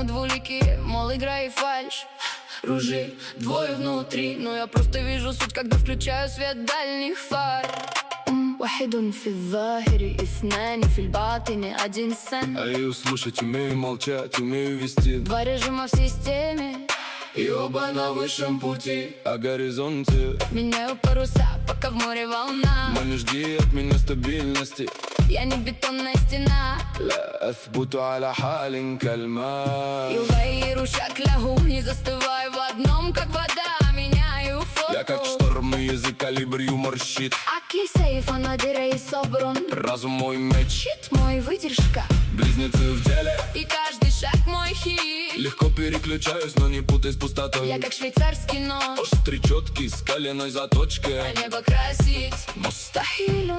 мы двулики, мол, игра и фальшь. Ружей, двое внутри, но я просто вижу суть, когда включаю свет дальних фар. واحد في الظاهر اثنان في الباطن один сын. А я услышать умею, молчать умею вести. Два режима в системе, и оба на высшем пути. О горизонте меняю паруса, пока в море волна. ما жди от меня стабильности. Я не бетонная стена. لا أثبت على حال كالماء. يغير شكله, не застываю в одном, как вода, меняю фокус. Я как шторм, и язык калибр, юмор щит. Акли сейф, надыра и собран. Разум мой меч, щит мой выдержка. близнецы в деле, и каждый шаг мой хит. Легко переключаюсь, но не путай с пустотой. Я как швейцарский нож, острый, четкий, с коленной заточкой. А небо красить مستحيل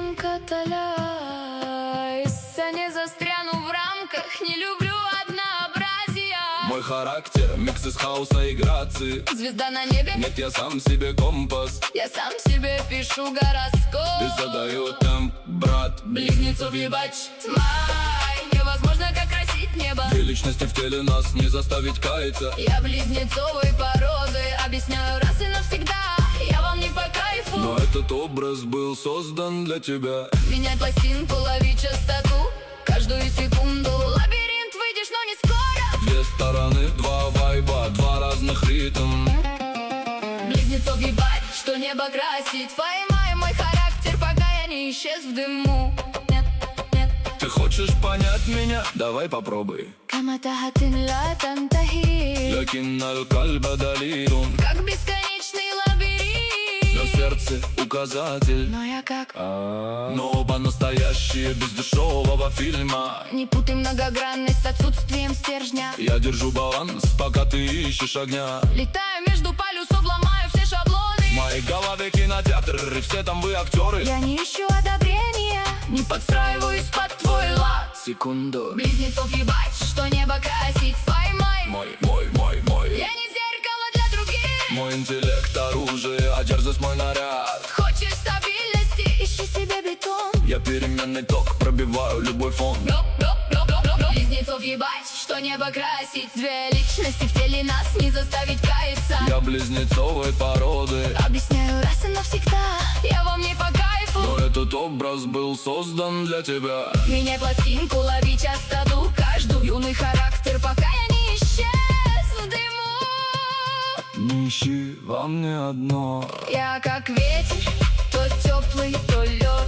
каталяйся, не застряну в рамках, не люблю однообразия. Мой характер, микс из хаоса и грации. Звезда на небе, нет, я сам себе компас. Я сам себе пишу гороскоп. И задаю темп, брат. Близнецов ебать тьма, невозможно как красить небо. Две личности в теле, нас не заставить каяться. Я близнецовой породы, объясняю раз и навсегда, я вам не по кайфу. Но этот образ был создан для тебя. Меняй пластинку, лови частоту, каждую секунду лабиринт, выйдешь, но не скоро. Две стороны, два вайба, два разных ритма. Близнецов ебать, что небо красить. Поймай мой характер, пока я не исчез в дыму. Нет, нет. Ты хочешь понять меня? Давай попробуй. كما تهت لا تنتهي. لكن القلب دليل. Как бесконечный лабиринт. На сердце указатель. Но я как но оба настоящие, без дешевого фильма. Не путай многогранность с отсутствием стержня. Я держу баланс, пока ты ищешь огня. Летаю между полюсов, ломаю все шаблоны. В моей голове кинотеатр, и все там вы актеры. Я не ищу одобрения, не подстраиваюсь под твой лад. Секунду. Близнецов ебать, что небо красить. Поймай Мой. Я не зеркало для других. Мой интеллект оружие, а дерзость мой наряд. Хочешь стабильности, ищи себе бетон. Я переменный ток, пробиваю любой фон. Близнецов ебать, что небо красить. Две личности в теле, нас не заставить каяться. Я близнецовой породы, объясняю раз и навсегда, я вам не по кайфу. но этот образ был создан для тебя. Меняй пластинку, лови частоту, каждую юный характер, пока я не исчез в дыму. Не ищи во мне одно. Я как ветер, то теплый, то лед.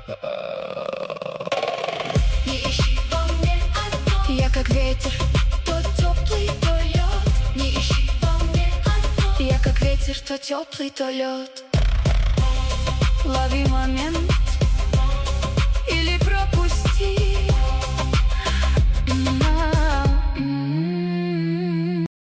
Не ищи во мне одно. Я как ветер, то теплый, то лед. Не ищи во мне одно. Я как ветер, то теплый, то лед. Лови момент.